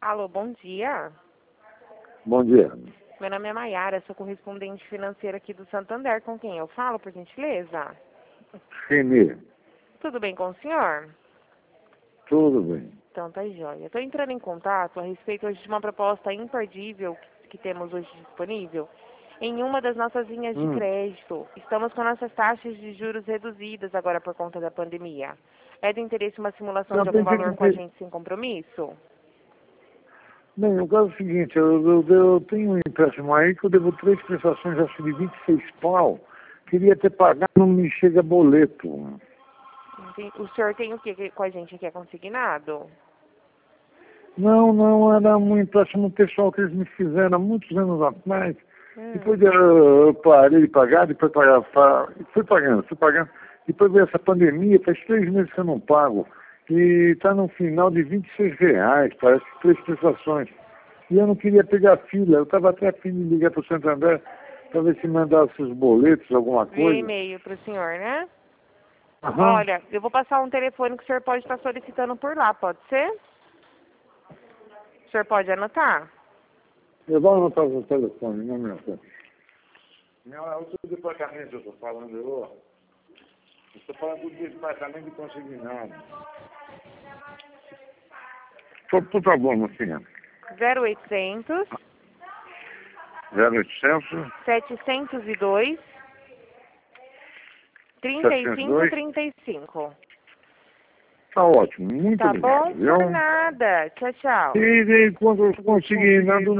Alô, bom dia. Bom dia. Meu nome é Maiara, sou correspondente financeira aqui do Santander. Com quem eu falo, por gentileza? Reni, Tudo bem com o senhor? tudo bem. Então tá jóia. Estou entrando em contato a respeito hoje de uma proposta imperdível que temos hoje disponível em uma das nossas linhas de crédito. Estamos com nossas taxas de juros reduzidas agora por conta da pandemia. É do interesse uma simulação de algum valor com a gente sem compromisso? Bem, o caso é o seguinte, eu tenho um empréstimo aí que eu devo 3 prestações, acho que de 26 pau. Queria ter pagado, não me chega boleto. O senhor tem o que com a gente aqui? É consignado? Não, era um empréstimo pessoal que eles me fizeram há muitos anos atrás. Depois eu parei de pagar, depois fui pagando. Depois veio essa pandemia, faz 3 meses que eu não pago. E está no final de R$ 26, parece que 3 prestações. E eu não queria pegar fila, eu estava até a fim de ligar para o Santander para ver se mandasse os boletos, alguma Via coisa. e-mail para o senhor, né? Aham. Olha, eu vou passar um telefone que o senhor pode estar solicitando por lá, pode ser? O senhor pode anotar? Eu vou anotar o telefone, não me atende. Não, é outro departamento eu estou falando, eu estou falando do departamento de consignado. Por favor, mocinha. 0800 0800 702 702. 3535. Tá ótimo, muito Tá obrigado, bom? viu? Por nada. Tchau, tchau. E quando eu conseguir,